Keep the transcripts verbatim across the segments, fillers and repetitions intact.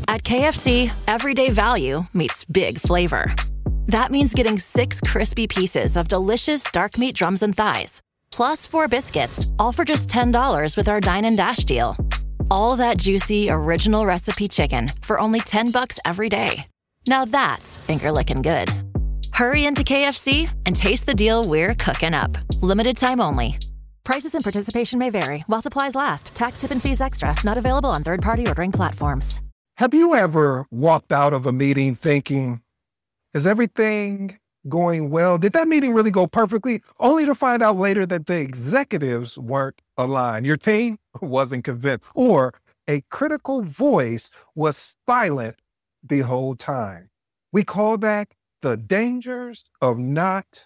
At K F C, everyday value meets big flavor. That means getting six crispy pieces of delicious dark meat drums and thighs, plus four biscuits, all for just ten dollars with our Dine and Dash deal. All that juicy, original recipe chicken for only ten bucks every day. Now that's finger-licking good. Hurry into K F C and taste the deal we're cooking up. Limited time only. Prices and participation may vary while supplies last. Tax, tip, and fees extra. Not available on third-party ordering platforms. Have you ever walked out of a meeting thinking, is everything going well? Did that meeting really go perfectly? Only to find out later that the executives weren't aligned. Your team wasn't convinced, or a critical voice was silent the whole time. We call that the dangers of not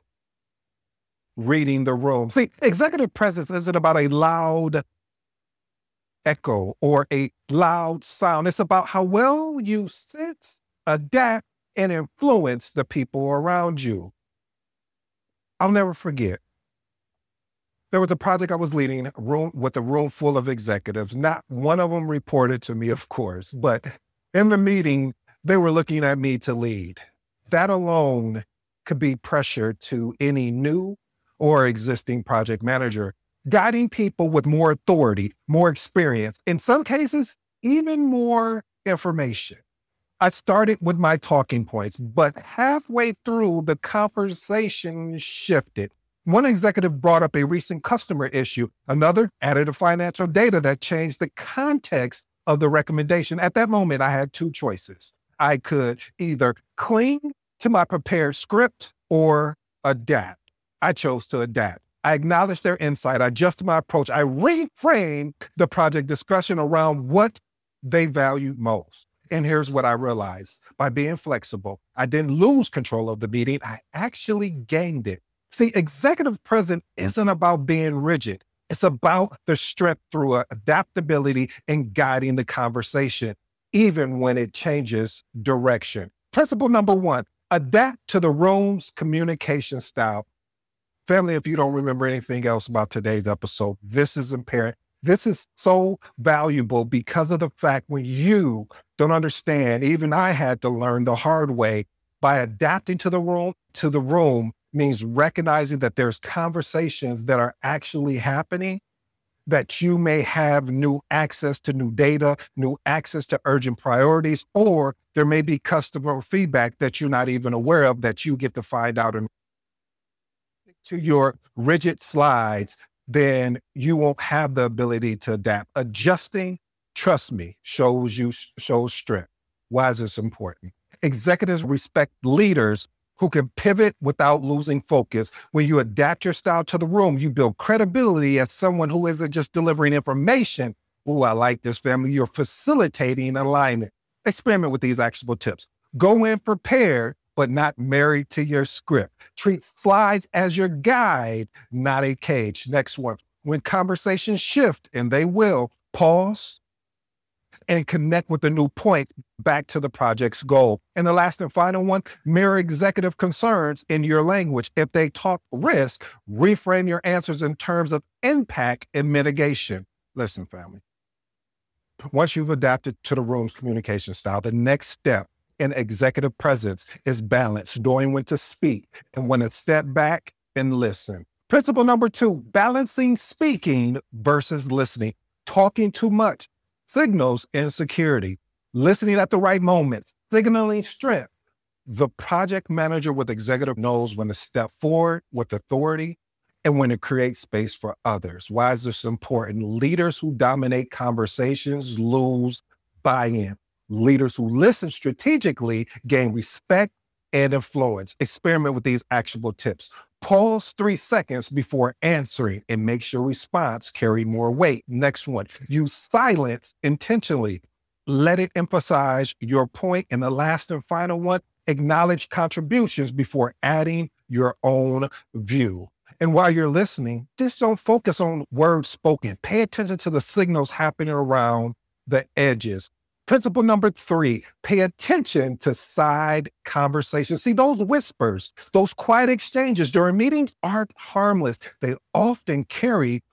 reading the room. See, executive presence isn't about a loud echo or a loud sound. It's about how well you sense, adapt, and influence the people around you. I'll never forget. There was a project I was leading room with a room full of executives. Not one of them reported to me, of course, but in the meeting, they were looking at me to lead. That alone could be pressure to any new or existing project manager, guiding people with more authority, more experience, in some cases, even more information. I started with my talking points, but halfway through, the conversation shifted. One executive brought up a recent customer issue. Another added a financial data that changed the context of the recommendation. At that moment, I had two choices. I could either cling to my prepared script or adapt. I chose to adapt. I acknowledged their insight. I adjusted my approach. I reframed the project discussion around what they valued most. And here's what I realized. By being flexible, I didn't lose control of the meeting. I actually gained it. See, executive presence isn't about being rigid. It's about the strength through adaptability and guiding the conversation, even when it changes direction. Principle number one, adapt to the room's communication style. Family, if you don't remember anything else about today's episode, this is imperative. This is so valuable because of the fact when you don't understand, even I had to learn the hard way, by adapting to the room, to the room means recognizing that there's conversations that are actually happening, that you may have new access to new data, new access to urgent priorities, or there may be customer feedback that you're not even aware of that you get to find out in to your rigid slides, then you won't have the ability to adapt. Adjusting, trust me, shows you shows strength. Why is this important? Executives respect leaders who can pivot without losing focus. When you adapt your style to the room, you build credibility as someone who isn't just delivering information. Oh, I like this, family. You're facilitating alignment. Experiment with these actionable tips. Go in prepared, but not married to your script. Treat slides as your guide, not a cage. Next one. When conversations shift, and they will, pause and connect with the new point back to the project's goal. And the last and final one, mirror executive concerns in your language. If they talk risk, reframe your answers in terms of impact and mitigation. Listen, family. Once you've adapted to the room's communication style, the next step in executive presence is balance, knowing when to speak and when to step back and listen. Principle number two, balancing speaking versus listening. Talking too much signals insecurity. Listening at the right moments, signaling strength. The project manager with executive knows when to step forward with authority and when to create space for others. Why is this important? Leaders who dominate conversations lose buy-in. Leaders who listen strategically gain respect and influence. Experiment with these actionable tips. Pause three seconds before answering and make your response carry more weight. Next one, use silence intentionally. Let it emphasize your point. And the last and final one, acknowledge contributions before adding your own view. And while you're listening, just don't focus on words spoken. Pay attention to the signals happening around the edges. Principle number three, pay attention to side conversations. See, those whispers, those quiet exchanges during meetings aren't harmless. They often carry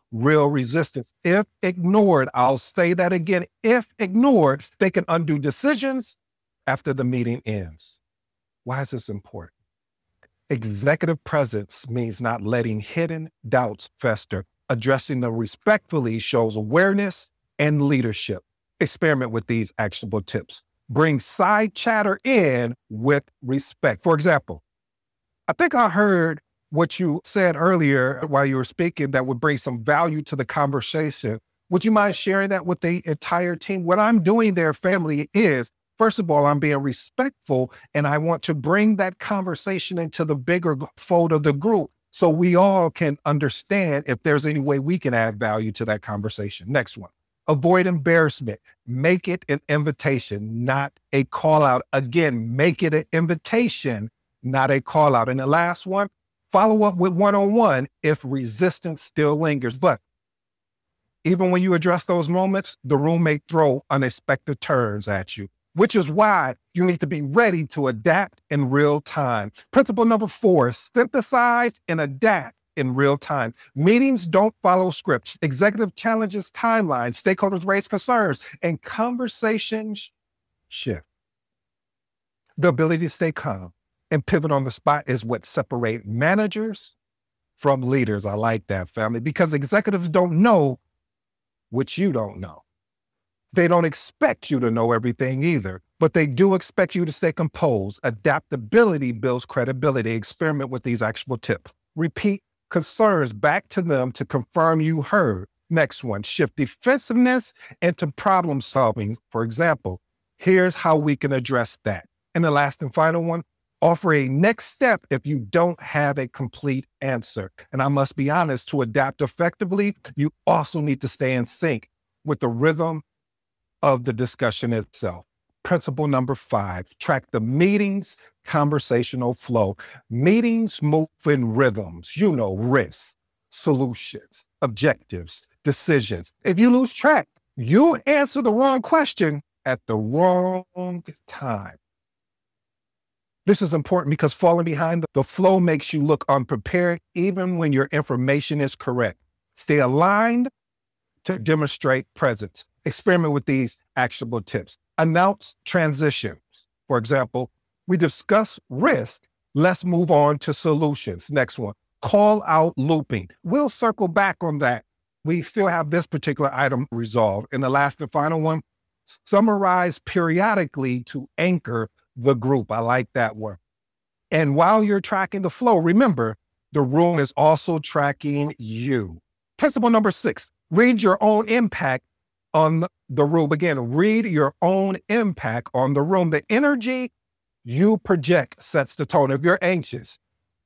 real resistance. If ignored, I'll say that again, if ignored, they can undo decisions after the meeting ends. Why is this important? Executive presence means not letting hidden doubts fester. Addressing them respectfully shows awareness and leadership. Experiment with these actionable tips. Bring side chatter in with respect. For example, I think I heard what you said earlier while you were speaking that would bring some value to the conversation. Would you mind sharing that with the entire team? What I'm doing there, family, is, first of all, I'm being respectful, and I want to bring that conversation into the bigger fold of the group so we all can understand if there's any way we can add value to that conversation. Next one, avoid embarrassment. Make it an invitation, not a call out. Again, make it an invitation, not a call out. And the last one, follow up with one-on-one if resistance still lingers. But even when you address those moments, the room may throw unexpected turns at you, which is why you need to be ready to adapt in real time. Principle number four, synthesize and adapt in real time. Meetings don't follow scripts. Executive challenges timelines, stakeholders raise concerns, and conversations shift. The ability to stay calm and pivot on the spot is what separates managers from leaders. I like that, family, because executives don't know what you don't know. They don't expect you to know everything either, but they do expect you to stay composed. Adaptability builds credibility. Experiment with these actionable tips. Repeat concerns back to them to confirm you heard. Next one, shift defensiveness into problem solving. For example, here's how we can address that. And the last and final one, offer a next step if you don't have a complete answer. And I must be honest, to adapt effectively, you also need to stay in sync with the rhythm of the discussion itself. Principle number five, track the meeting's conversational flow. Meetings move in rhythms, you know, risks, solutions, objectives, decisions. If you lose track, you'll answer the wrong question at the wrong time. This is important because falling behind the flow makes you look unprepared, even when your information is correct. Stay aligned to demonstrate presence. Experiment with these actionable tips. Announce transitions. For example, we discuss risk. Let's move on to solutions. Next one, call out looping. We'll circle back on that. We still have this particular item resolved. And the last and final one, summarize periodically to anchor the group. I like that one. And while you're tracking the flow, remember, the room is also tracking you. Principle number six, read your own impact on the room. Again, read your own impact on the room. The energy you project sets the tone. If you're anxious,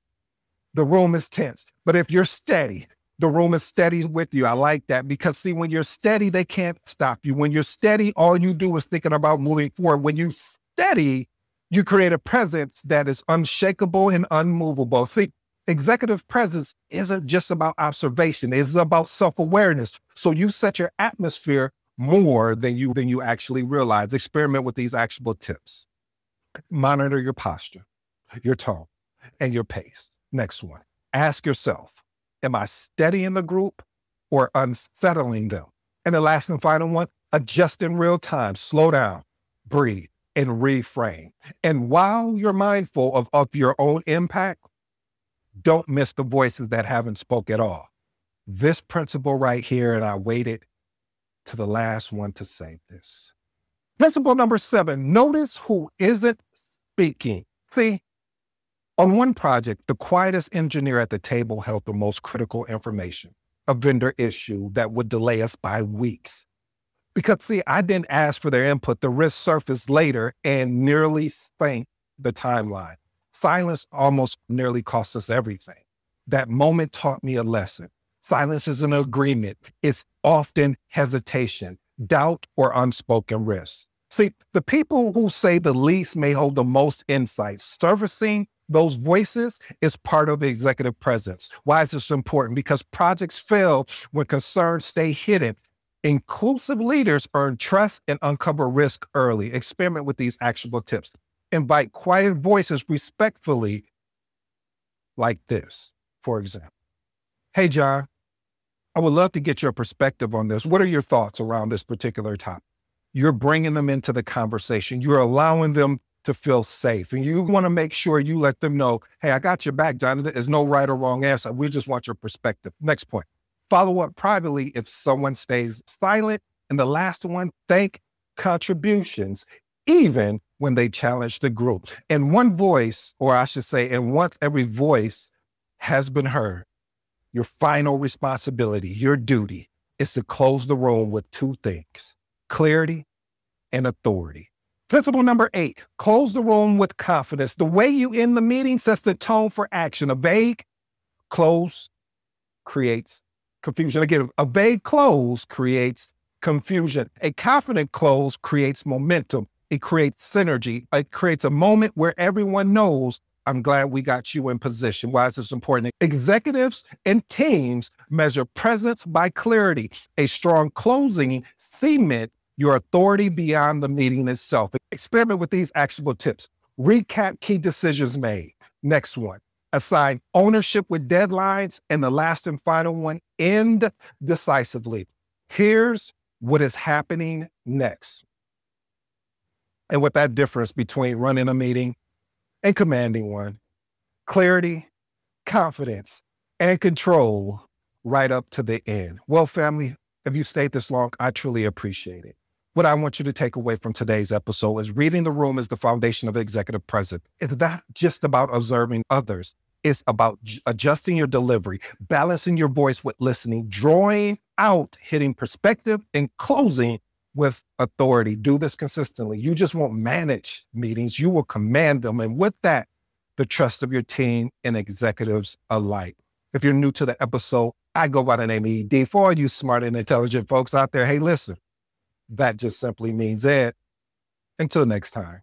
the room is tense. But if you're steady, the room is steady with you. I like that because, see, when you're steady, they can't stop you. When you're steady, all you do is thinking about moving forward. When you're steady, you create a presence that is unshakable and unmovable. See, executive presence isn't just about observation. It's about self-awareness. So you set your atmosphere more than you, than you actually realize. Experiment with these actionable tips. Monitor your posture, your tone, and your pace. Next one, ask yourself, am I steady in the group or unsettling them? And the last and final one, adjust in real time, slow down, breathe, and reframe. And while you're mindful of, of your own impact, don't miss the voices that haven't spoke at all. This principle right here, and I waited to the last one to say this. Principle number seven, notice who isn't speaking. See, on one project, the quietest engineer at the table held the most critical information, a vendor issue that would delay us by weeks. Because, see, I didn't ask for their input. The risk surfaced later and nearly sank the timeline. Silence almost nearly cost us everything. That moment taught me a lesson. Silence is an agreement. It's often hesitation, doubt, or unspoken risk. See, the people who say the least may hold the most insight. Servicing those voices is part of executive presence. Why is this important? Because projects fail when concerns stay hidden. Inclusive leaders earn trust and uncover risk early. Experiment with these actionable tips. Invite quiet voices respectfully, like this, for example. Hey, John, I would love to get your perspective on this. What are your thoughts around this particular topic? You're bringing them into the conversation. You're allowing them to feel safe. And you want to make sure you let them know, hey, I got your back, Jonathan. There's no right or wrong answer. We just want your perspective. Next point. Follow up privately if someone stays silent. And the last one, thank contributions, even when they challenge the group. And one voice, or I should say, and once every voice has been heard, your final responsibility, your duty, is to close the room with two things: clarity and authority. Principle number eight, close the room with confidence. The way you end the meeting sets the tone for action. A vague close creates confusion. Again, a vague close creates confusion. A confident close creates momentum. It creates synergy. It creates a moment where everyone knows, I'm glad we got you in position. Why is this important? Executives and teams measure presence by clarity. A strong closing cement your authority beyond the meeting itself. Experiment with these actionable tips. Recap key decisions made. Next one, assign ownership with deadlines. And the last and final one, end decisively. Here's what is happening next. And what that difference between running a meeting and commanding one: clarity, confidence, and control right up to the end. Well, family, if you stayed this long, I truly appreciate it. What I want you to take away from today's episode is reading the room is the foundation of executive presence. It's not just about observing others. It's about j- adjusting your delivery, balancing your voice with listening, drawing out, hitting perspective, and closing with authority. Do this consistently. You just won't manage meetings. You will command them. And with that, the trust of your team and executives alike. If you're new to the episode, I go by the name of E D. For all you smart and intelligent folks out there, hey, listen, that just simply means Ed. Until next time.